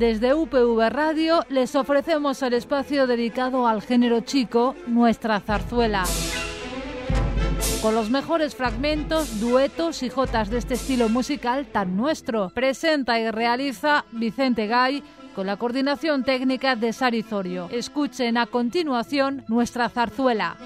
Desde UPV Radio les ofrecemos el espacio dedicado al género chico, Nuestra Zarzuela. Con los mejores fragmentos, duetos y jotas de este estilo musical tan nuestro. Presenta y realiza Vicente Gay con la coordinación técnica de Sari Zorio. Escuchen a continuación Nuestra Zarzuela.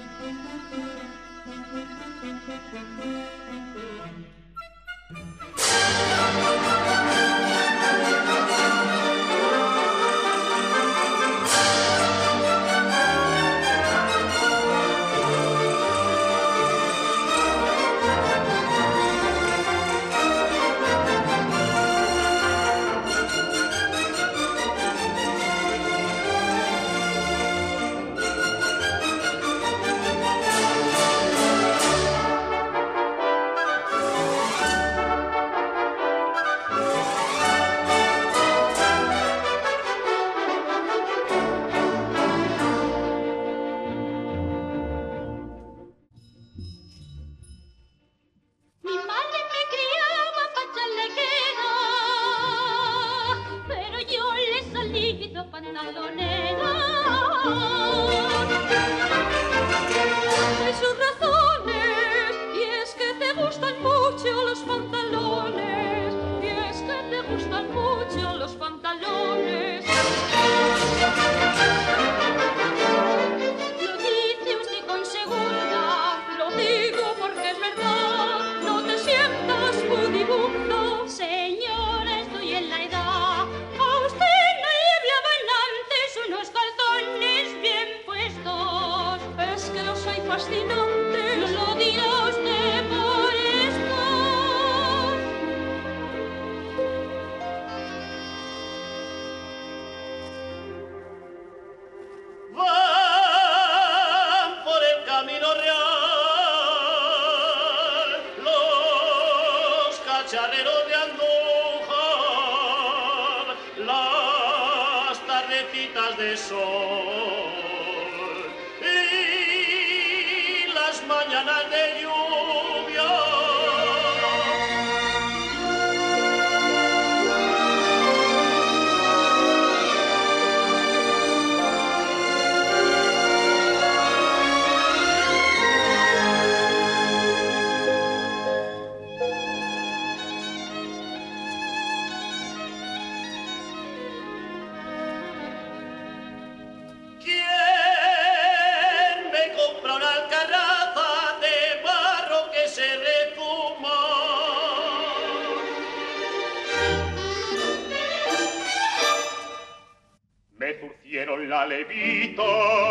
La levita.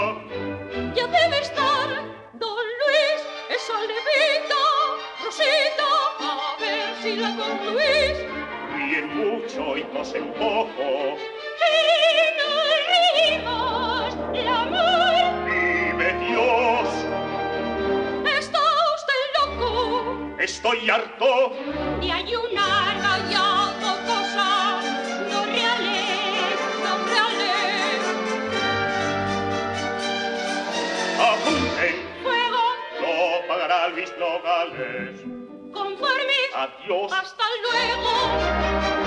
Ya debe estar don Luis, esa levita. Rosita, a ver si la don Luis. Ríen mucho y tosen poco. Y no rimos de amor. Vive Dios. ¿Está usted loco? Estoy harto de ayunar callado cosas no reales, no reales. Apunten. Fuego. Lo pagará Luis Nogales. Conformes. Adiós. Hasta luego.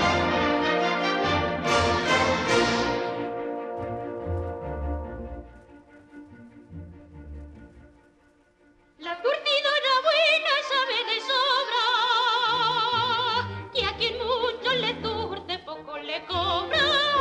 La curtidora buena sabe de sobra que a quien mucho le turte poco le cobra.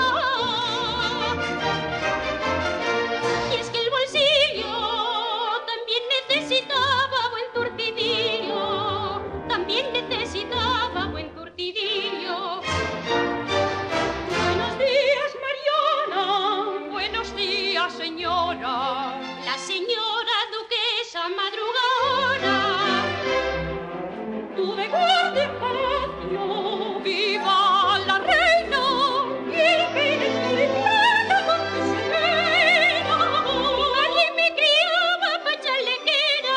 Y es que el bolsillo también necesitaba buen turtidillo, también necesitaba buen turtidillo. Buenos días, Mariana. Buenos días, señora. La señora duquesa madrugadora. Tuve guardia palacio, viva la reina. Y el ministro de plata con que se pena. Alguien me criaba pa' chalequera.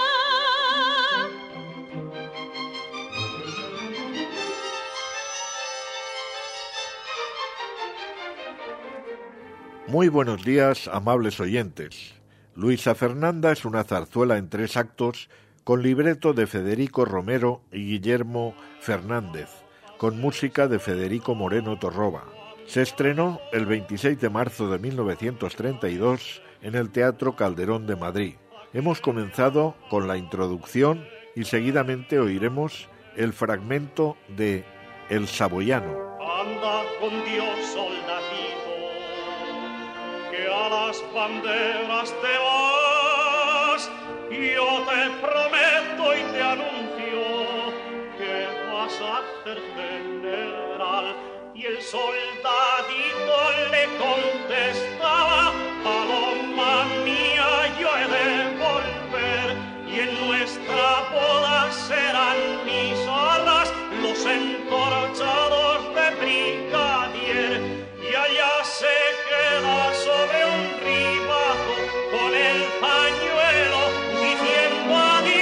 Muy buenos días, amables oyentes. Luisa Fernanda es una zarzuela en 3 actos con libreto de Federico Romero y Guillermo Fernández, con música de Federico Moreno Torroba. Se estrenó el 26 de marzo de 1932 en el Teatro Calderón de Madrid. Hemos comenzado con la introducción y seguidamente oiremos el fragmento de El Saboyano. Anda con Dios, soldadito, que a las banderas te vas. Yo te prometo y te anuncio que vas a ser general. Y el soldadito le contestaba: paloma mía, yo he de volver, y en nuestra boda serán mis arras los entorchados de brigadier. Y allá se queda sobre un ribazo con el pañuelo diciendo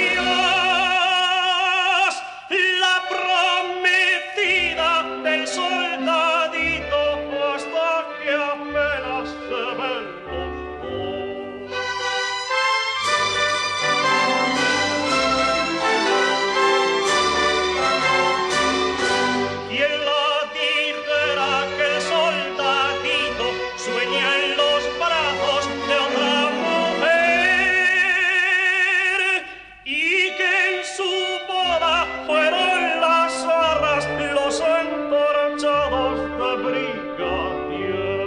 adiós, la prometida del soldadito, hasta que apenas se ven los dos. Quien la dijera que el soldadito sueña en los brazos de otra mujer, y que en su boda fueron las arras los entorchados de brigadier.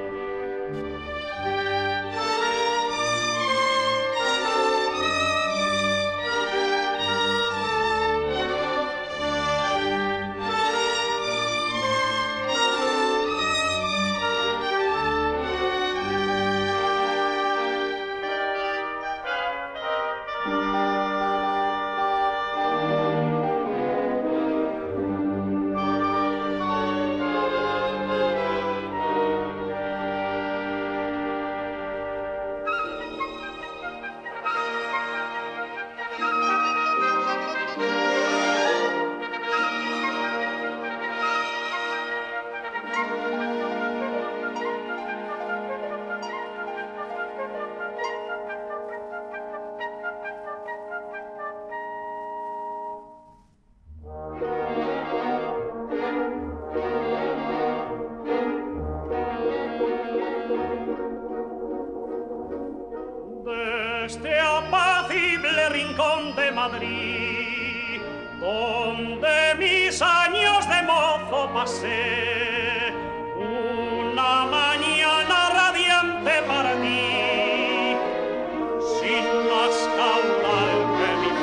De este apacible rincón de Madrid, donde mis años de mozo pasé, una mañana radiante partí, sin más caudal que mi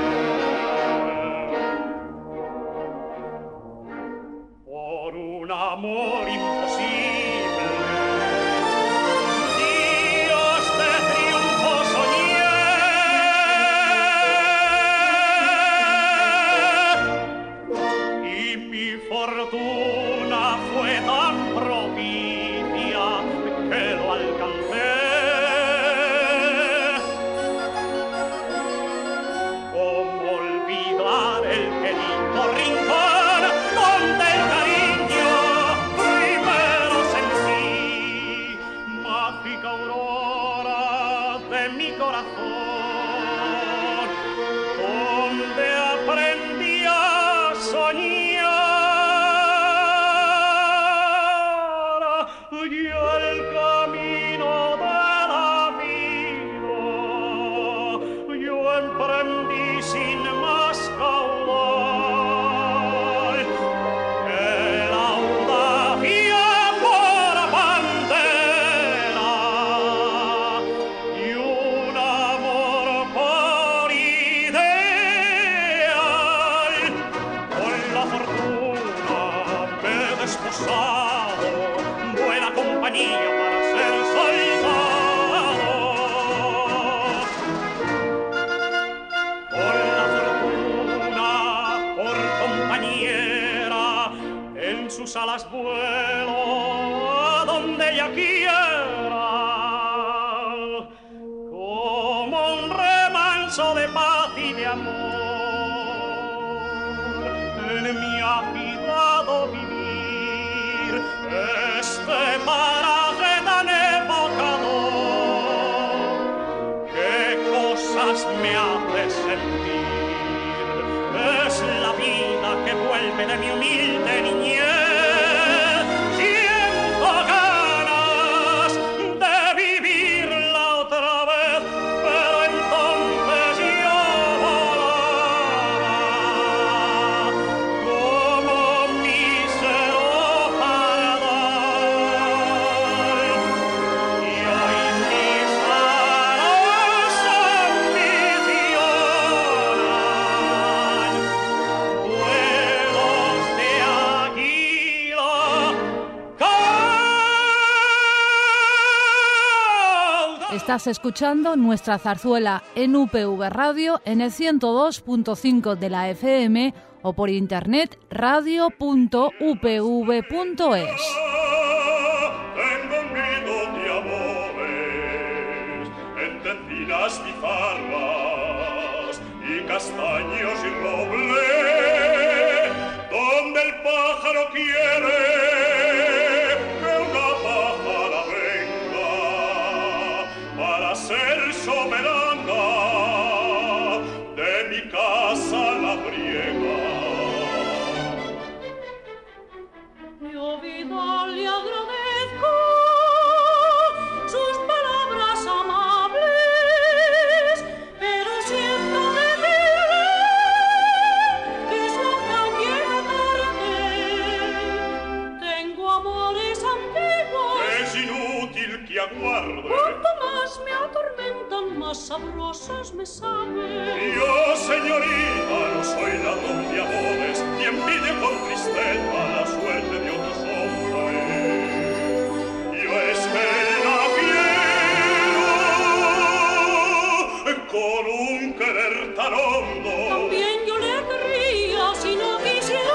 fe, por un amor imposible. Días de triunfo soñé, y mi fortuna fue tan propicia que lo alcancé. ¿Cómo olvidar el querido rincón donde el cariño primero sentí? Mágica aurora de mi corazón, donde aprendí a soñar, y el camino de la vida yo emprendí sin más caudal que la audacia por bandera y un amor por ideal. Con la fortuna me he desposado, buena compañía para ser soldado. Con la fortuna por compañera, en sus alas vuelo a donde ella quiera, como un remanso de paz y de amor. En mi agitado vivir, este paraje tan evocador, qué cosas me hace sentir. Es la vida que vuelve de mi humilde niñez, Estás escuchando nuestra zarzuela en UPV Radio en el 102.5 de la FM o por internet radio.upv.es. Y castaños y roble, donde el pájaro quiere que una pájara venga para ser soberana de mi casa labriega. Yo vida le agradezco sus palabras amables, pero siento decirle que es la tarde. Tengo amores antiguos. Es inútil que aguarde. Cuanto más me atormentan, más sabrosos me saben. Yo, señorita, no soy ladrón de amores, ni envidio con tristeza la suerte de otros hombres. Yo es que la quiero con un querer tan hondo. También yo le querría si no quisiera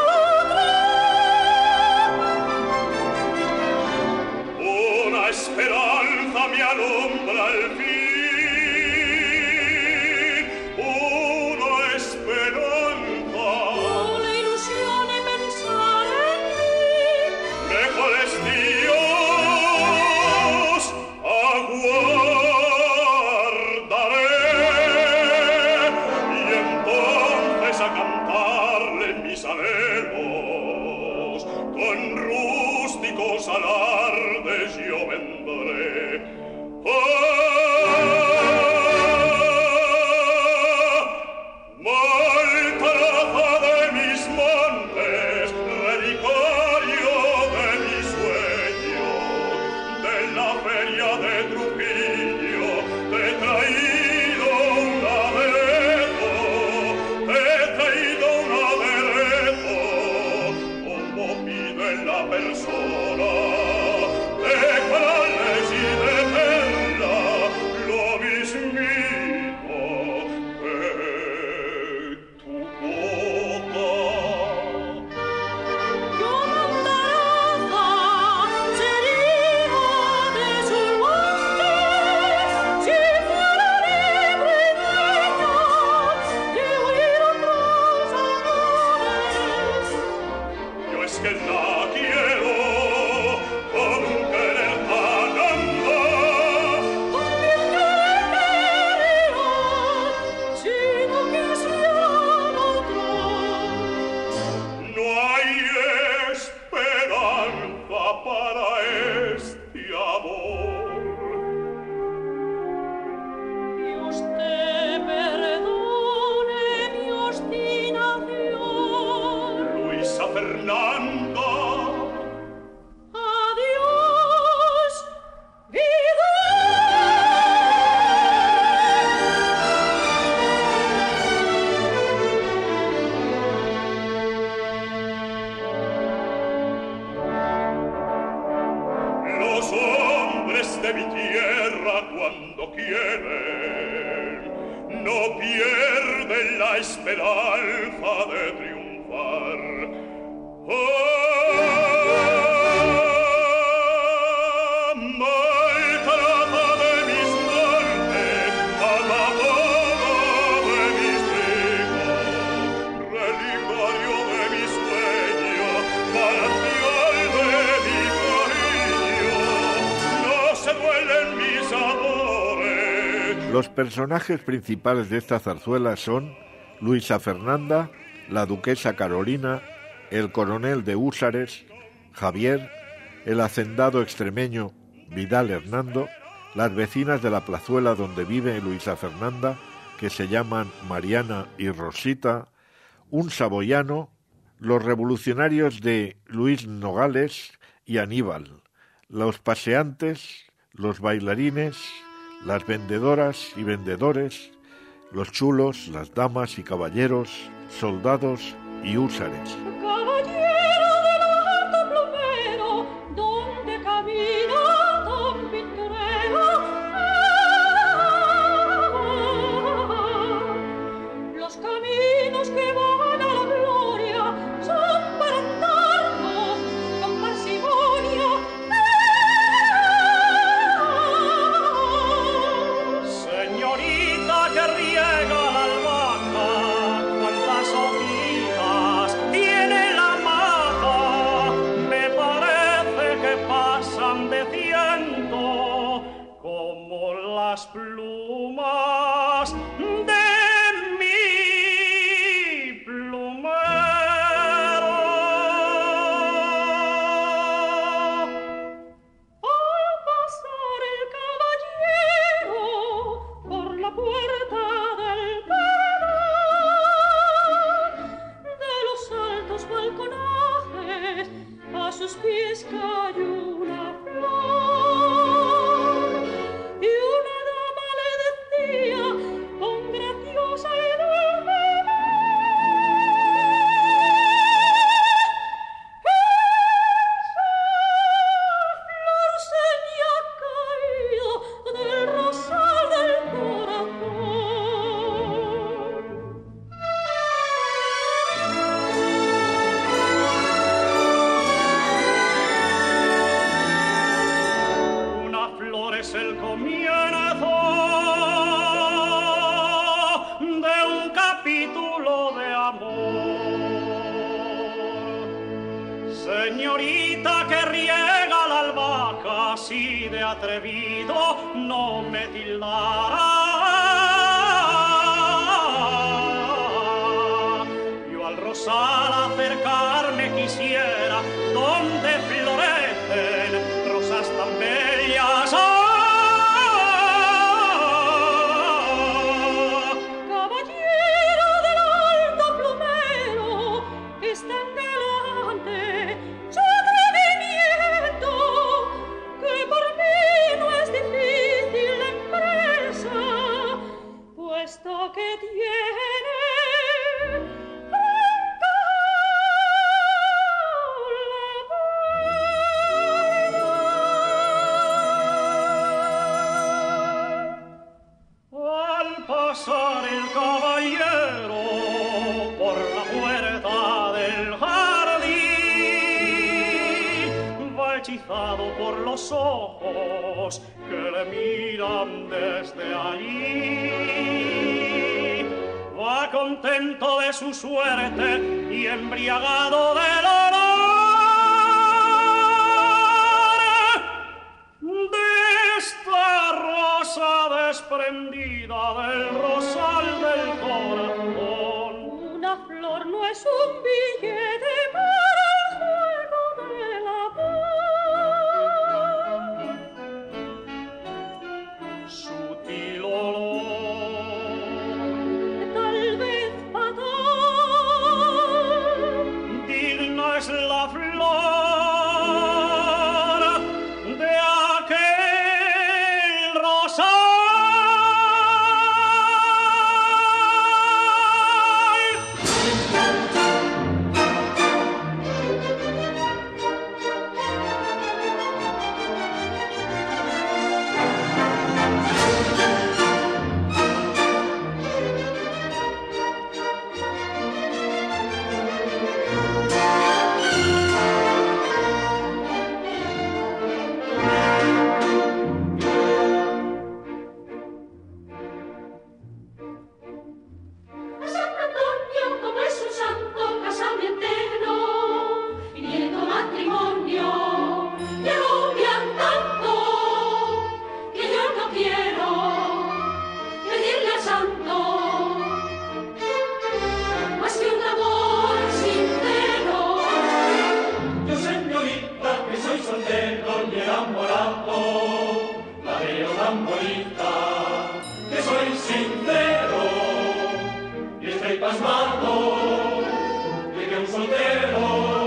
otra. Una esperanza me alumbra al fin. Una esperanza. No le ilusione pensar en mí. Mejor es Dios, aguardaré y entonces a cantarle mis anhelos con rústicos alardes yo vendré. Maltrata de mis montes, relicario de mi sueño, de la feria de Trujillo, te he traído un aderezo, como pide la persona, de corales y de perla, lo mismito que tu boca. Yo mandaraza sería de sus montes si fuera libre y dueña de oír otros amores. Yo es que la quiero con un querer tan hondo. También yo le quería si no quisiera otra. No hay esperanza para este amor. Dios te perdone mi obstinación. Luisa Fernanda, Adiós, vida. los hombres de mi tierra cuando quieren no pierden la esperanza de triunfar. Maltrata de mis montes, amado de mis hijos, relicario de mi sueño, manantial de mi cariño, no se duelen mis amores. Los personajes principales de esta zarzuela son Luisa Fernanda, la duquesa Carolina, el coronel de húsares, Javier, el hacendado extremeño Vidal Hernando, las vecinas de la plazuela donde vive Luisa Fernanda, que se llaman Mariana y Rosita, un saboyano, los revolucionarios de Luis Nogales y Aníbal, los paseantes, los bailarines, las vendedoras y vendedores, los chulos, las damas y caballeros, soldados y húsares. Caballero del alto plumero, donde camina tan pintorero, las plumas de mi plumero. Al pasar el caballero por la puerta del paredón, de los altos balconajes a sus pies cayó una flor, y una dama le decía con graciosa y dulce voz: esa flor se me ha caído del rosal del corazón. Una flor es el comienzo de un capítulo de amor. Señorita que riega la albahaca así de atrevido, no me tildará. Yo al rosal acercarme quisiera, donde florecen rosas tan bellas. Caballero del alto plumero, es tan galante su atrevimiento que por mí no es difícil la empresa, puesto que tiene Al pasar el caballero por la puerta del jardín, va hechizado por los ojos que le miran desde allí. Va contento de su suerte y embriagado del honor de esta rosa desprendida del rosal del corazón. una flor, no es un billete para el juego del amor. Sutil olor, Tal vez fatal, digna es la flor de aquel rosal. a San Antonio, como es un santo casamientero, viniendo matrimonio, y agobian tanto que yo no quiero pedirle al santo más que un amor sincero. Yo, señorita, que soy soltero y enamorado, la veo tan bonita, que soy sincero, y estoy pasmado de que un soltero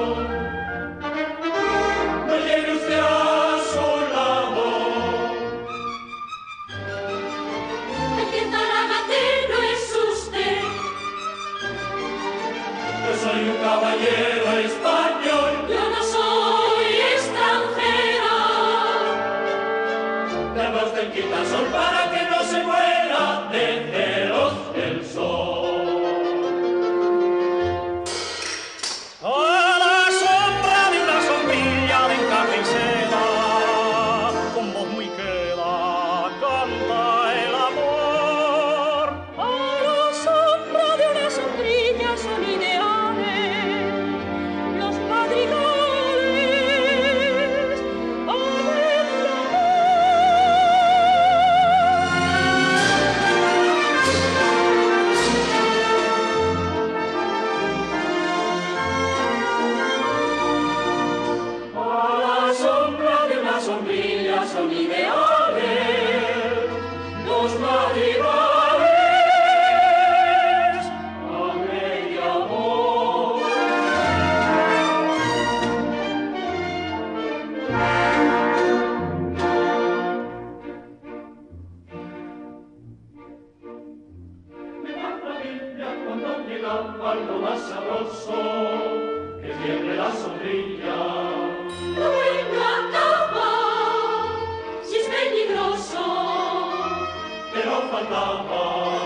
no llegue usted a su lado. El que talagatero es usted, Yo soy un caballero español, yo no soy extranjera. dame usted quitasol para que no se muera de celos el sol. A la sombra de una sombrilla de encaje y seda, con voz muy queda, canta el amor. A la sombra de una sombrilla son ideales los madrigales. ¡Amén, amor! algo más sabroso que tiene la sombrilla. Bueno, acaba, si es peligroso. Pero faltaba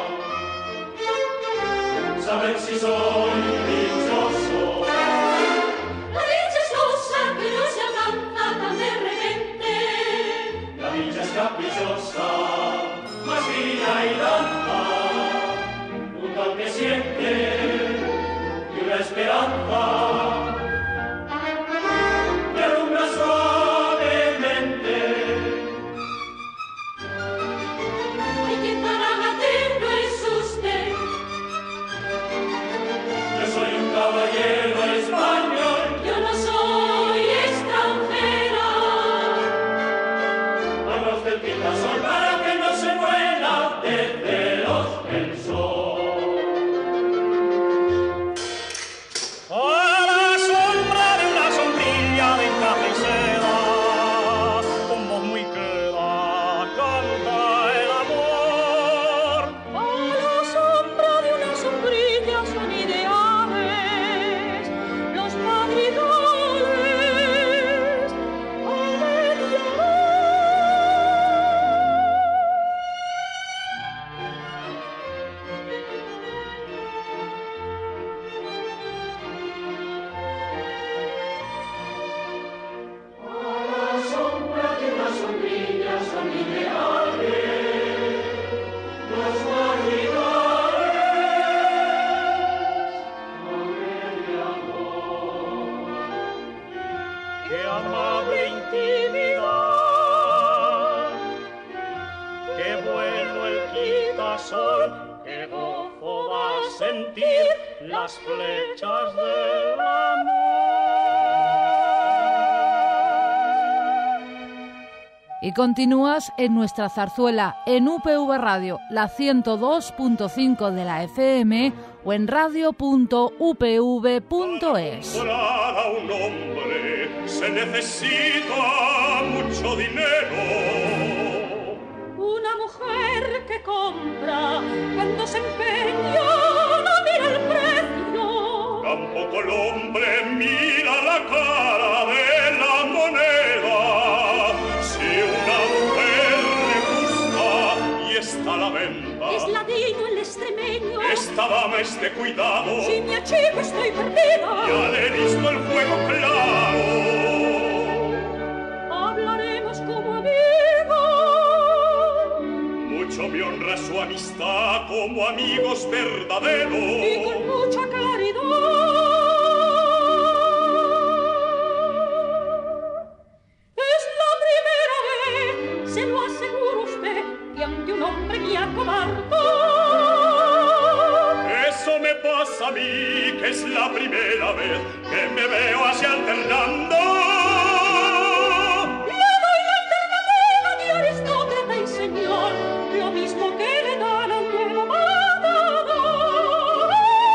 saber si soy dichoso. La dicha es cosa que no se alcanza tan de repente. La dicha es caprichosa, más fina y danza, junto al que siente y una esperanza que alumbra suavemente. Ay, qué zaragate no es usted. Yo soy un caballero español. Yo no soy extranjera. Manos del quitasol para que no se muera de celos el sol. A la sombra de una sombrilla de encaje y seda, con voz muy queda, canta el amor. A la sombra de una sombrilla son ideales, los madrigales a media A la sombra de una sombrilla son ideales, los Qué amable intimidad, qué bueno el quitasol, qué gozo va a sentir las flechas del amor. Y continúas en nuestra zarzuela en UPV Radio, la 102.5 de la FM o en radio.upv.es. Para un hombre se necesita mucho dinero. Una mujer que compra cuando se empeña no mira el precio. Tampoco el hombre mira la cara de la moneda. Si una mujer le gusta y está a la venta, Es ladino el extremeño. esta dama es de cuidado. Si me achico estoy perdida. Ya le he visto el juego claro. Hablaremos como amigos Mucho me honra su amistad como amigos verdaderos. y con mucha claridad. Es la primera vez, se lo aseguro a usted, que ante un hombre me acobardo. Eso me pasa a mí, que es la primera vez que me veo así alternando. Le doy la alternativa de aristócrata y señor, lo mismo que le dan a un nuevo matador.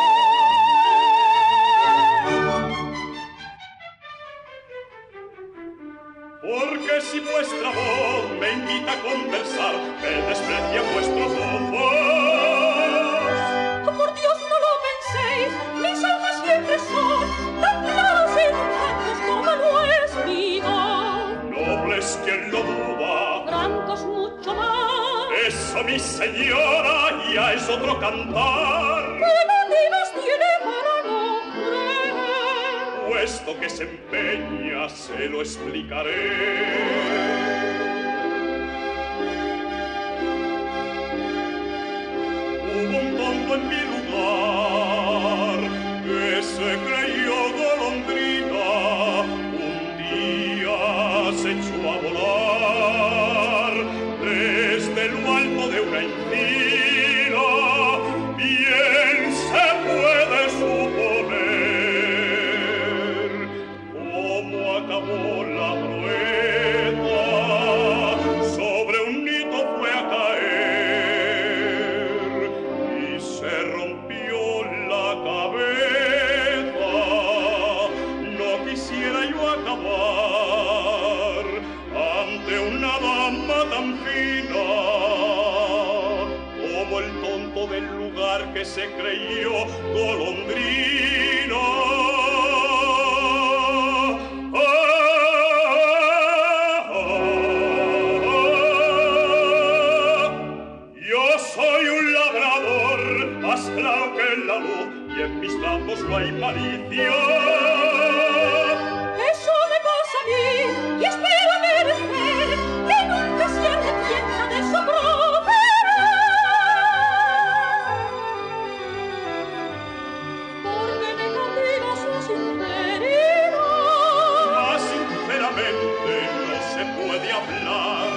Porque si vuestra voz me invita a conversar, me desprecia vuestros ojos. Por Dios, no lo penséis, mis ojos siempre son tan claros y tan blancos como lo es mío. Nobles quien lo duda, Francos mucho más. eso mi señora ya es otro cantar. ¿Qué motivos tiene para no creer? Puesto que se empeña, se lo explicaré. Hubo un tonto en mi lugar que se creyó golondrina, un día se echó a volar desde lo alto de una encina. Bien se puede suponer cómo acabó la proeza. Sobre un nito fue a caer y se rompió la cabeza. No quisiera yo acabar ante una dama tan fina se creyó golondrina. Yo soy un labrador, más claro que la luz, y en mis labios no hay malicia. Eso me pasa a mí, y espero merecer que nunca se arrepienta de su propera. Porque negativa su sinceridad. Más sinceramente no se puede hablar.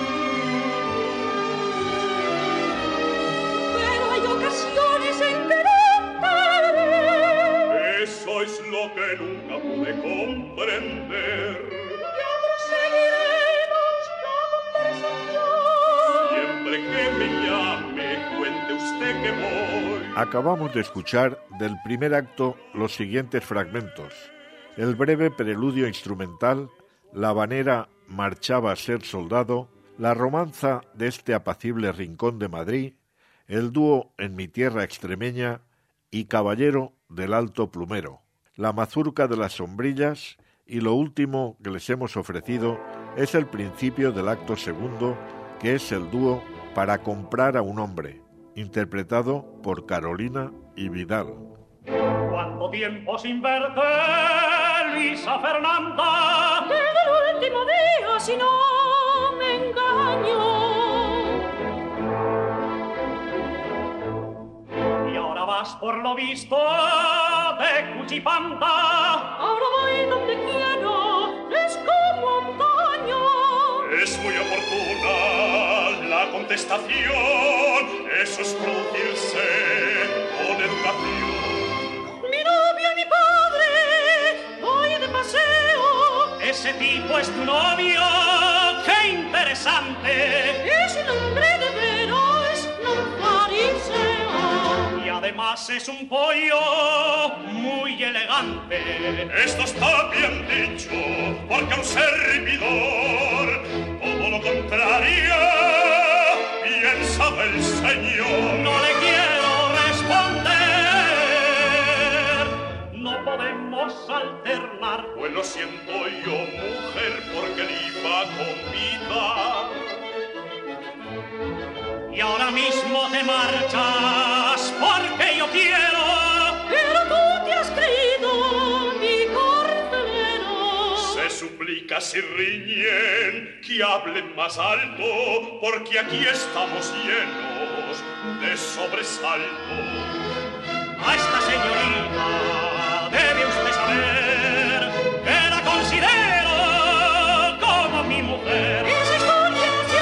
Pero hay ocasiones en que no entenderé. Eso es lo que nunca pude comprender. Ya proseguiremos la conversación. Siempre que me llame, cuente usted que voy. Acabamos de escuchar del primer acto los siguientes fragmentos: el breve preludio instrumental, la habanera Marchaba a ser soldado, la romanza de este apacible rincón de Madrid, el dúo En mi tierra extremeña y Caballero del Alto Plumero, la mazurca de las sombrillas, y lo último que les hemos ofrecido es el principio del acto segundo, que es el dúo Para comprar a un hombre, interpretado por Carolina y Vidal. ¿Cuánto tiempo sin verte, Luisa Fernanda? Desde el último día, si no me engaño. Y ahora vas por lo visto de Cuchipanta. Ahora voy donde quiero, es como antaño. Es muy oportuna la contestación. Eso es producirse con educación. Mi novio y mi padre, voy de paseo. Ese tipo es tu novio, qué interesante. Es un hombre de veras, no un fariseo. Y además es un pollo muy elegante. Esto está bien dicho, porque a un servidor todo lo contrario piensa del Señor. No le quiero responder, no podemos alternar. Pues lo siento yo, mujer, porque le iba con vida. Y ahora mismo te marchas porque yo quiero. Pero tú te has creído mi carcelero. Se suplica si riñen que hablen más alto, porque aquí estamos llenos de sobresalto. A esta señorita debe usted saber que la considero como mi mujer. Esa historia se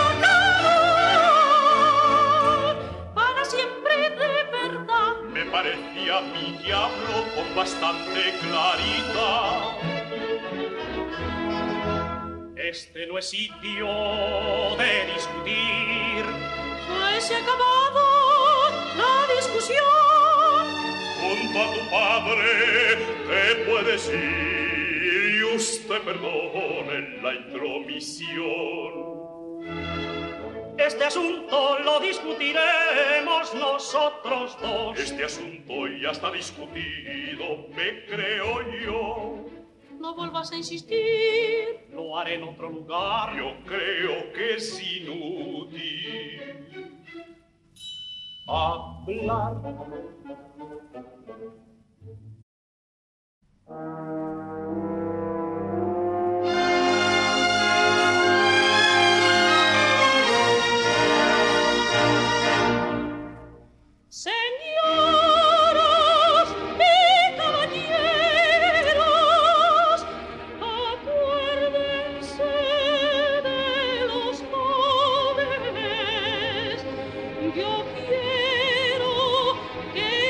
acabó para siempre de verdad. Me parecía mi diablo con bastante claridad. Este no es sitio de discutir. Pues se ha acabado la discusión. Junto a tu padre te puedes ir y usted perdone la intromisión. Este asunto lo discutiremos nosotros dos. Este asunto ya está discutido, me creo yo. No vuelvas a insistir. Lo haré en otro lugar. Yo creo que es inútil hablar. Señoras y caballeros, acuérdense de los jóvenes. Yo quiero que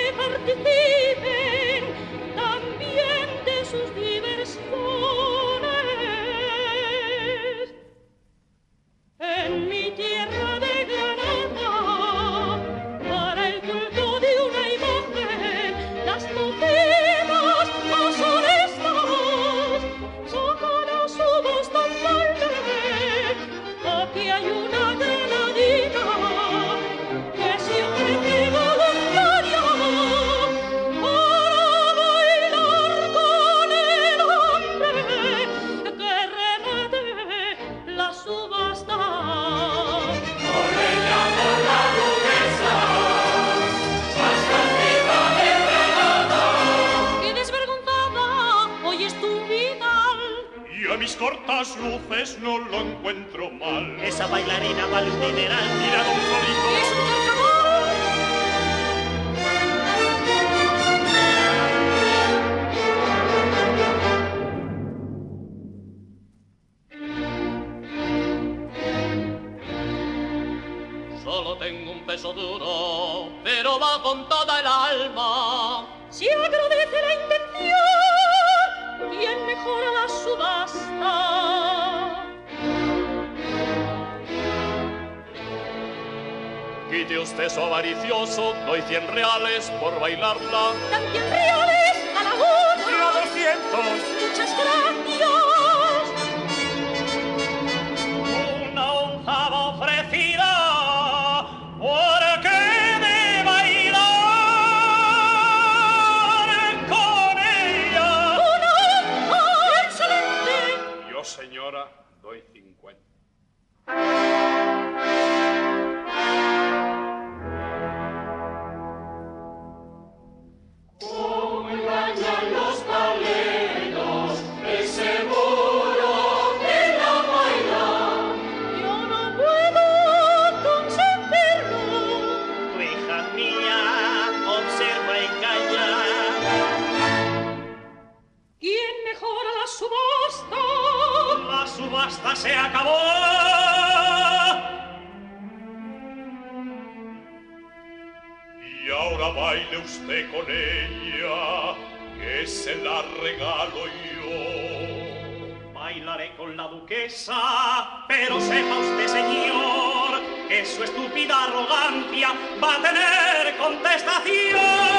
entonces no lo encuentro mal. Esa bailarina vale un dineral. Mira, don Solito. ¡Es un carcamón! Solo tengo un peso duro, pero va con toda el alma. Se agradece la intención. ¿Quién mejora la subasta? Quite usted su avaricioso, doy 100 reales por bailarla. Dan 100 reales a la hora. ¡Mira, 200! Muchas gracias. Una onzada ofrecida, porque de bailar con ella. ¡Excelente! Yo, señora, doy 50. Como engañan los paleros, es seguro que la bailan. Yo no puedo consentirlo. Tu hija mía, observa y calla. ¿Quién mejora la subasta? La subasta se acabó. Y ahora baile usted con ella, que se la regalo yo. Bailaré con la duquesa, pero sepa usted, señor, que su estúpida arrogancia va a tener contestación.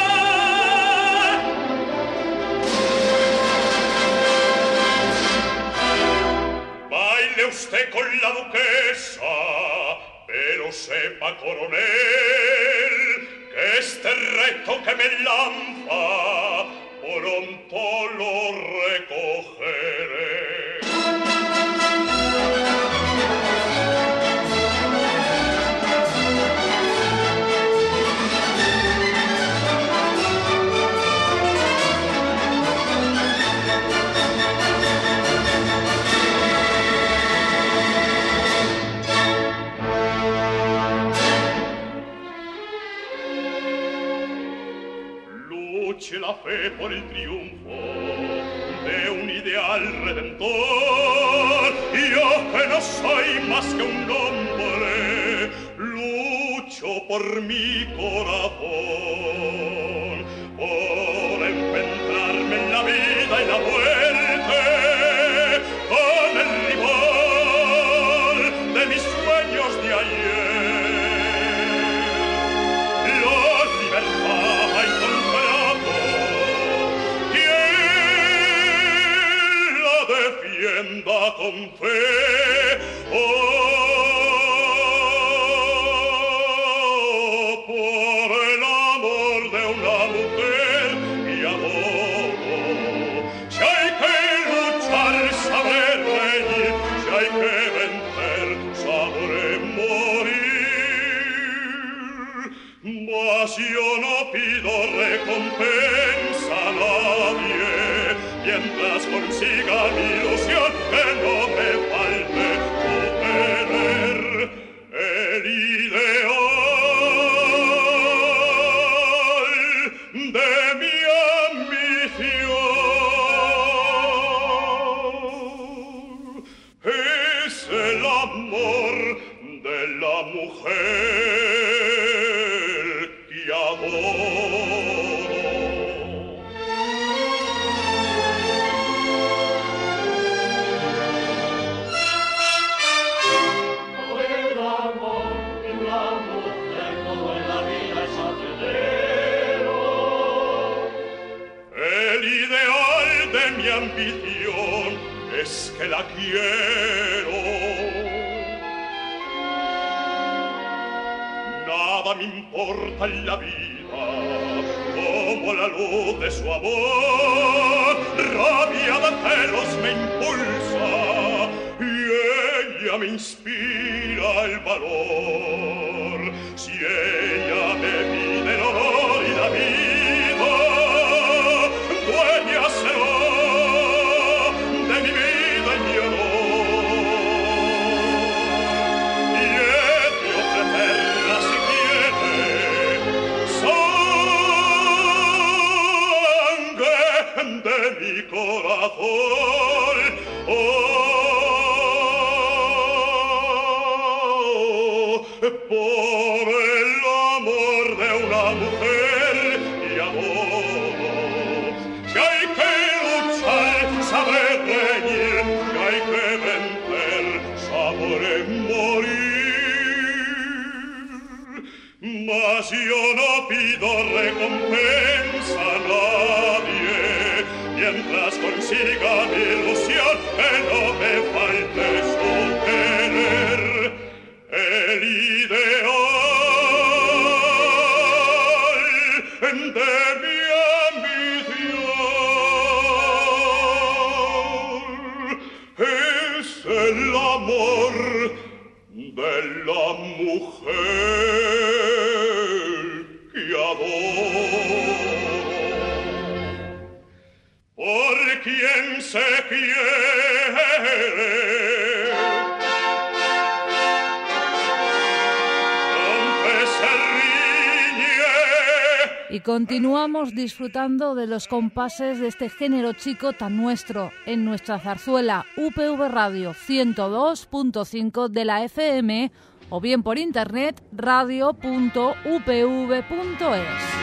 Baile usted con la duquesa, pero sepa, coronel, que este reto que me lanza pronto lo recogeré. Luche la fe por el triunfo de un ideal redentor. Yo que no soy más que un hombre, lucho por mi corazón, por enfrentarme en la vida y la muerte con el rival de mis sueños de ayer. La libertad ha encontrado quien la defienda con fe. Por el amor de una mujer que adoro, si hay que luchar, sabré reír, si hay que vencer, sabré morir. Mas yo no pido recompensa a nadie, mientras consiga mi ilusión, que no me falte obtener el ideal de mi ambición. Es el amor de la mujer que adoro. El amor de una mujer, todo en la vida es hacedero. El ideal de mi ambición es que la quiero. Nada me importa en la vida como la luz de su amor. Rabia de celos me impulsa y ella me inspira el valor. Si ella me pide el honor y la vida, dueña será de mi vida y mi honor. sobre el amor de una mujer y amor. Que hay que luchar, saber reñir, que hay que vencer, saber morir. Mas yo no pido recompensa a nadie, mientras consiga mi ilusión, que no me falte su querer. El ideal de mi ambición es el amor de la mujer que adoro. Por quien se quiere, y continuamos disfrutando de los compases de este género chico tan nuestro en nuestra zarzuela UPV Radio 102.5 de la FM o bien por internet radio.upv.es.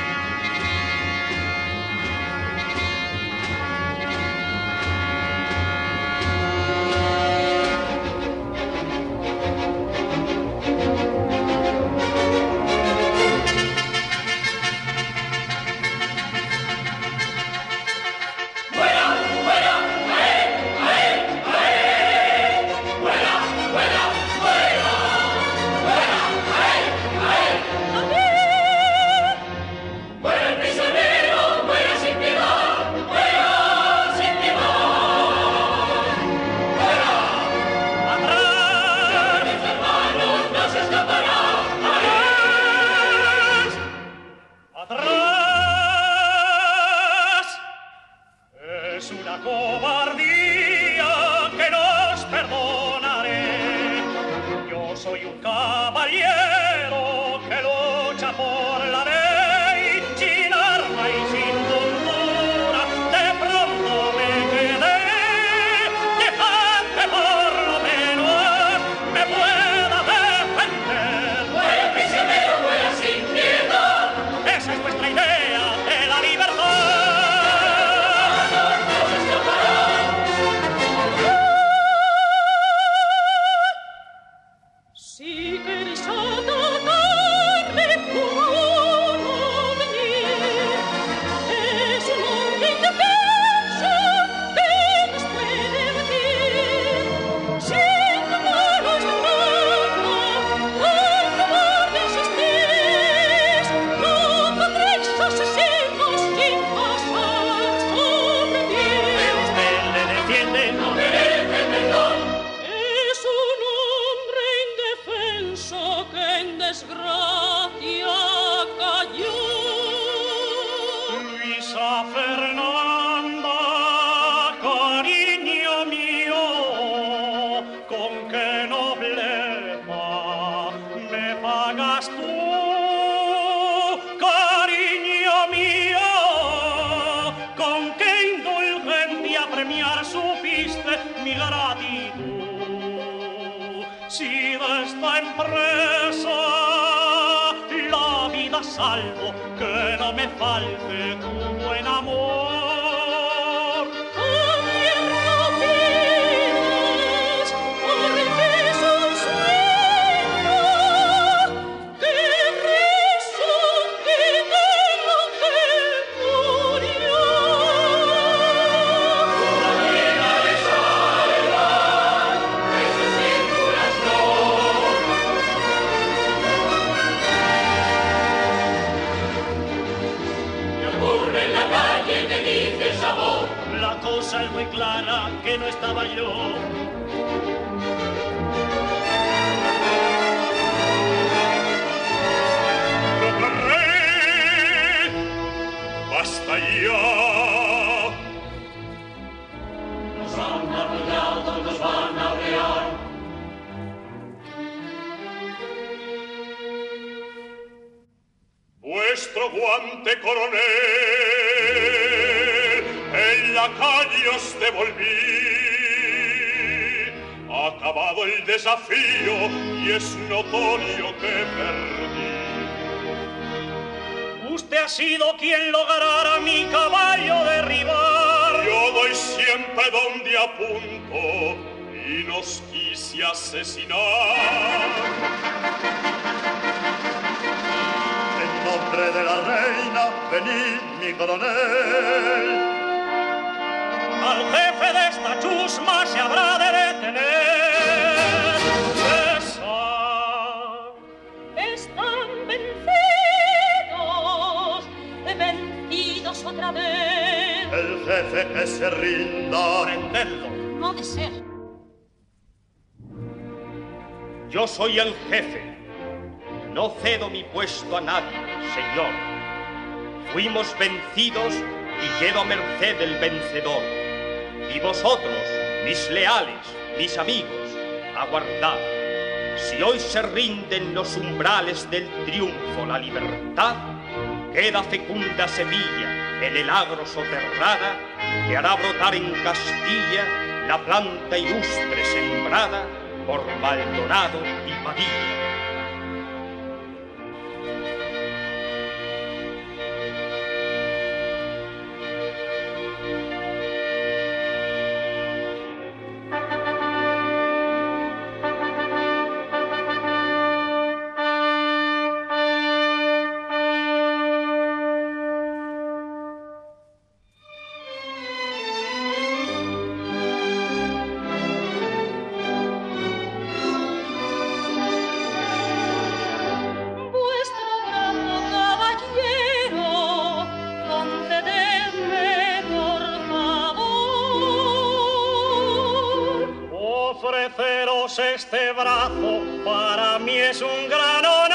Salvo que no me falte tu buen amor. También no pides, porque es un sueño que resucite lo que murió. La vida de salva, esas círculas no. La cosa es muy clara que no estaba yo. No corré, basta ya. Nos han arrollado, nos van a arrear. Vuestro guante coronel en la calle os devolví. Acabado el desafío, y es notorio que perdí. Usted ha sido quien lograra mi caballo derribar. Yo doy siempre donde apunto y nos quise asesinar. En nombre de la reina, venid mi coronel. Al jefe de esta chusma se habrá de detener. Cesar. Están vencidos otra vez. El jefe que se rinda. Prendedlo. No ha de ser. Yo soy el jefe. No cedo mi puesto a nadie, señor. Fuimos vencidos y quedo a merced del vencedor. Y vosotros, mis leales, mis amigos, aguardad. Si hoy se rinden los umbrales del triunfo la libertad, queda fecunda semilla en el agro soterrada que hará brotar en Castilla la planta ilustre sembrada por Maldonado y Padilla. Este brazo para mí es un gran honor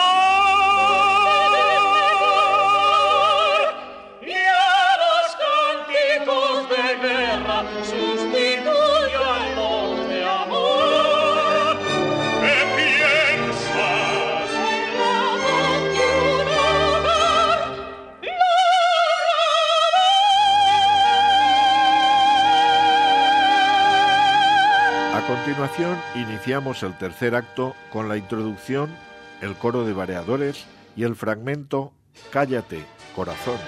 y a los cánticos de guerra sustituyan los de amor. ¿Qué piensas? En la voz de un hogar, A continuación, iniciamos el tercer acto con la introducción, el coro de variadores y el fragmento Cállate, corazón.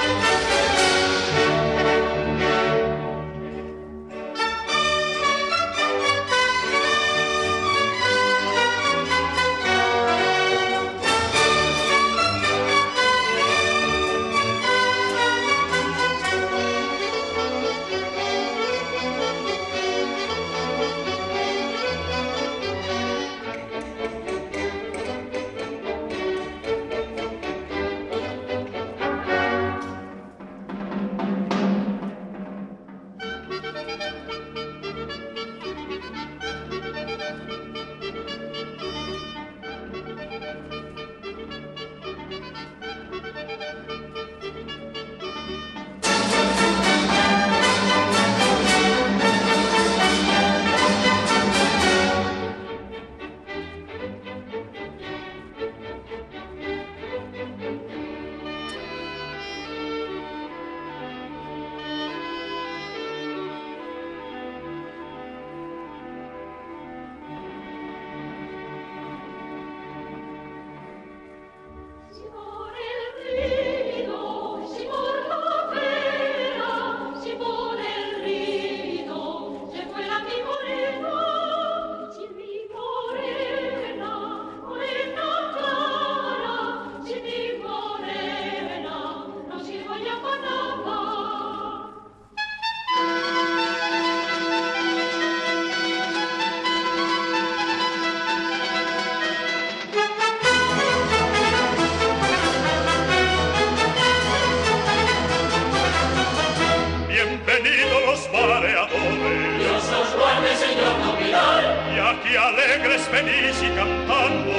Venís y cantando,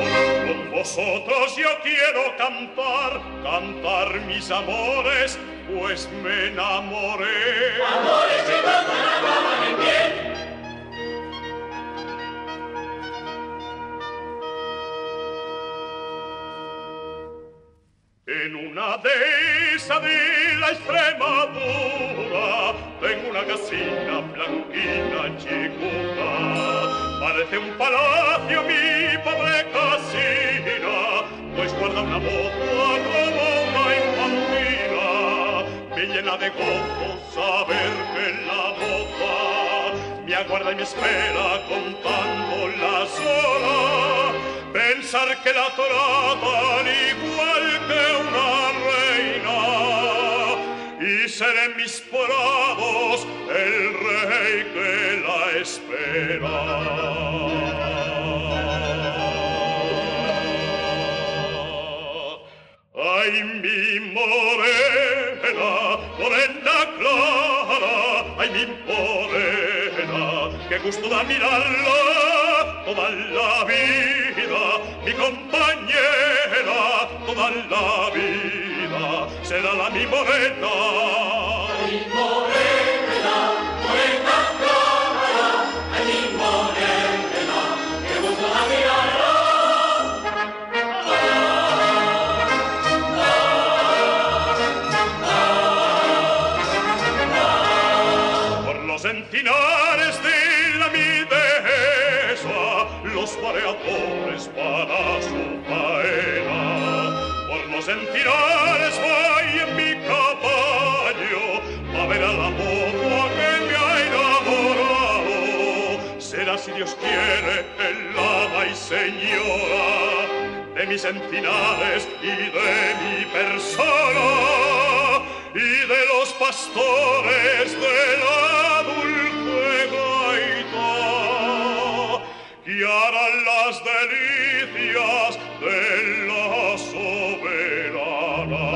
con vosotros yo quiero cantar, cantar mis amores, pues me enamoré. Amores que brotan acaban en piel. En una dehesa de la Extremadura tengo una casina blanquina chicuta. Parece un palacio mi pobre casina, pues guarda una moza como una infantina. Me llena de gozo saber que la moza me aguarda y me espera contando las horas. Pensar que la tratan igual que una reina y ser en mis prados el rey que la espera. Ay, mi morena, morena clara, ay, mi morena, qué gusto da mirarla toda la vida, mi compañera toda la vida, será la mi morena. Ay, morena, morena clara, ay, mi morena, qué gusto da mirarla. Encinares de la mi dehesa, los mareadores para su faena. Por los encinares voy en mi caballo, a ver a la moza que me ha enamorado. Será, si Dios quiere, el ama y señora de mis encinares y de mi persona, y de los pastores de la dulce gaita, que harán las delicias de la soberana.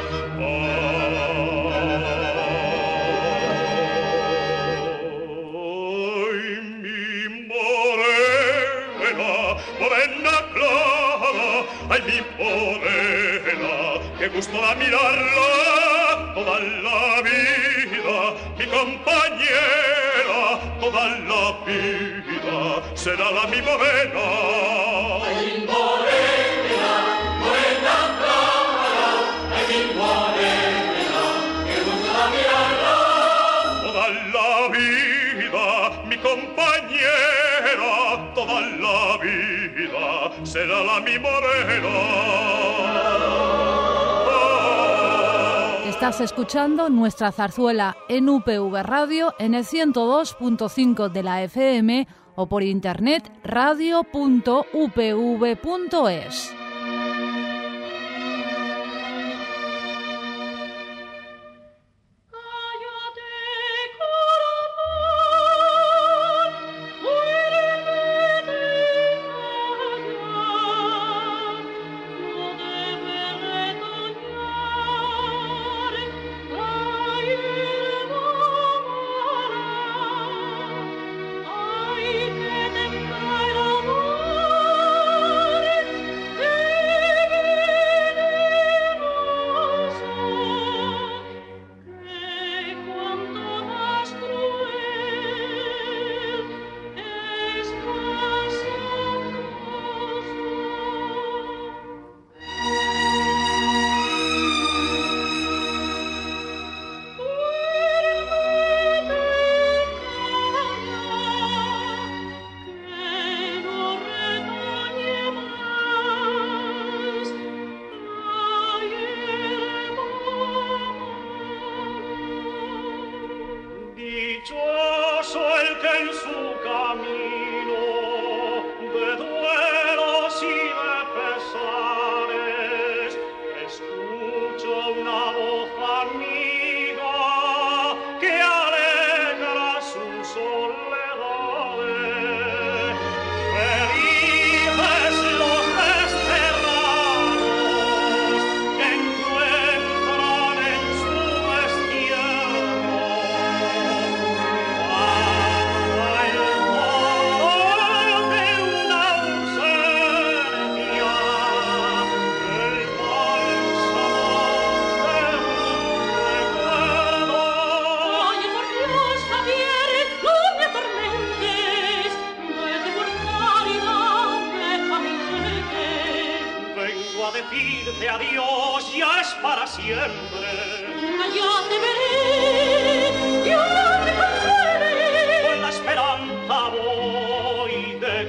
Ay, mi morena, morena clara, ay, mi morena, qué gusto da mirarla toda la vida, mi compañera toda la vida, será la mi morena. Ay, mi morena, morena clara, ay, mi morena, que gusto da mirarla toda la vida, mi compañera toda la vida, será la mi morena. Estás escuchando Nuestra Zarzuela en UPV Radio en el 102.5 de la FM o por internet radio.upv.es. decirte adiós, ya es para siempre. Ya te veré, ya te consolaré. Con la esperanza voy de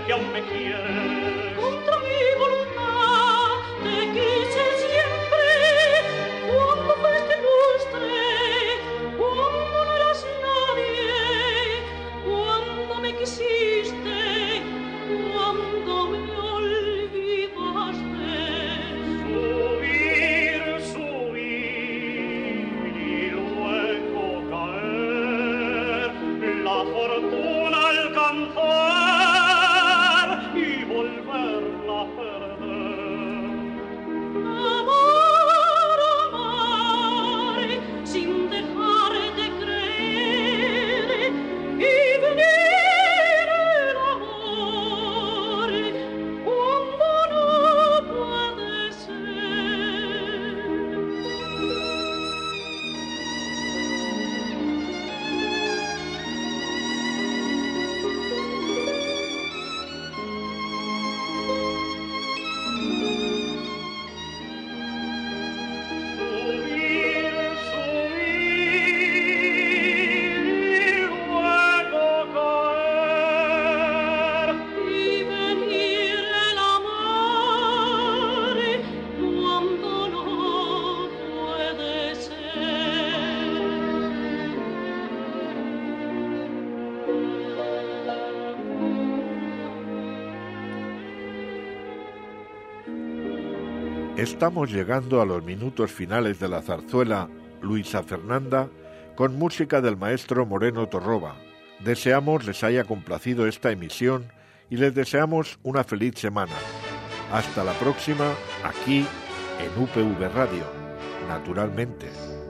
Estamos llegando a los minutos finales de la zarzuela Luisa Fernanda con música del maestro Moreno Torroba. Deseamos les haya complacido esta emisión y les deseamos una feliz semana. Hasta la próxima, aquí en UPV Radio, naturalmente.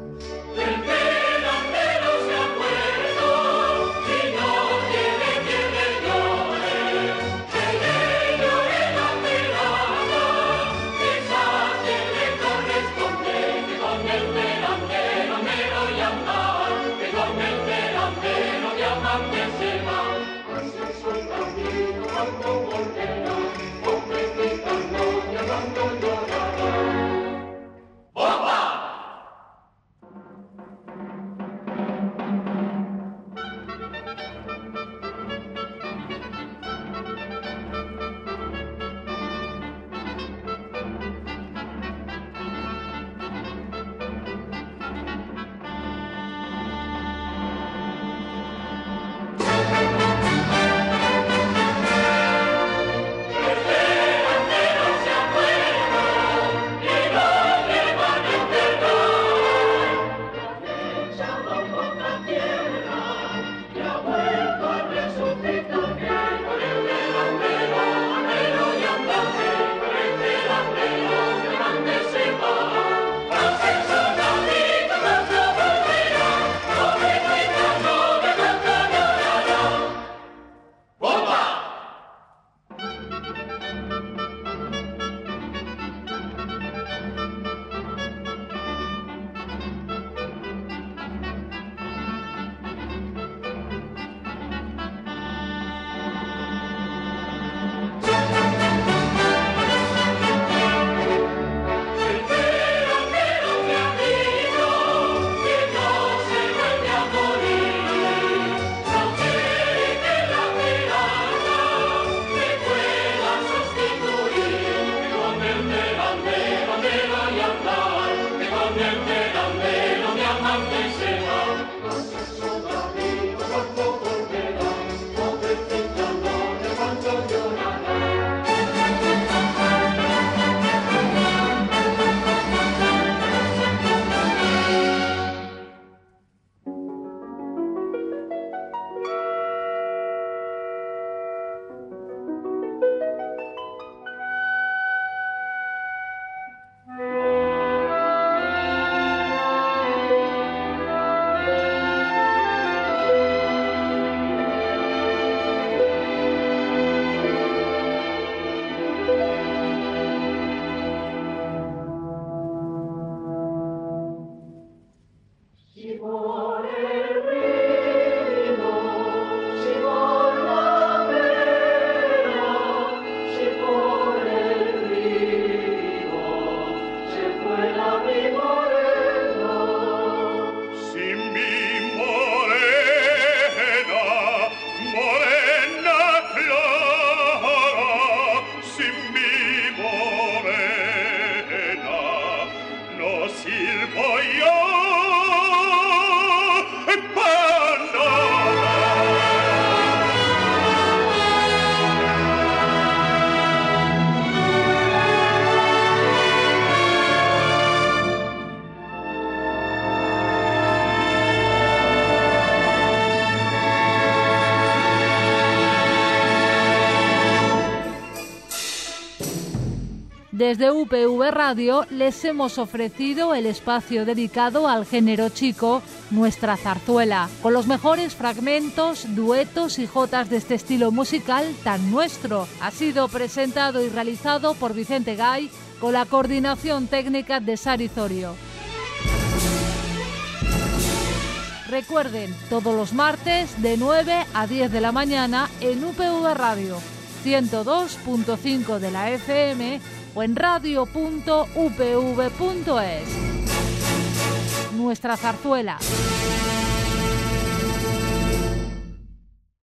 Desde UPV Radio les hemos ofrecido el espacio dedicado al género chico, Nuestra Zarzuela, con los mejores fragmentos, duetos y jotas de este estilo musical tan nuestro. Ha sido presentado y realizado por Vicente Gay, con la coordinación técnica de Sari Zorio. Recuerden, todos los martes de 9 a 10 de la mañana en UPV Radio, 102.5 de la FM o en radio.upv.es. Nuestra Zarzuela.